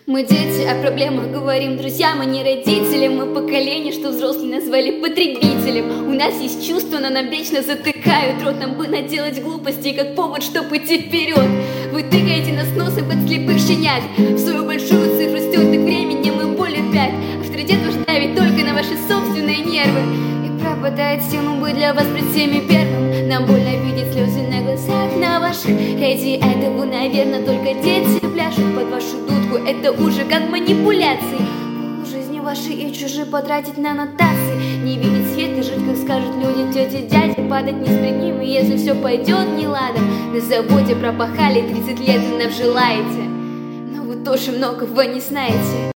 Мы дети, о проблемах говорим друзьям, а не родителям. Мы поколение, что взрослые назвали потребителем. У нас есть чувства, но нам вечно затыкают рот. Нам бы наделать глупостей, как повод, чтоб идти вперед. Вы тыкаете нас носом, как слепых щенят. В свою большую цифру стертых временем и более 5. Авторитет ваш давит только на ваши собственные нервы. И пропадает силу быть для вас пред всеми первым. Нам больно видеть слезы на глазах на ваших. Ради этого, наверное, только дети пляшут под вашу дудку. Это уже как манипуляции. Жизни ваши и чужие потратить на нотации. Не видеть свет и жить, как скажут люди, тети, дяди. Падать не пред ними, если все пойдет неладом. На заводе пропахали 30 лет и нам желаете. Но вы тоже многого не знаете.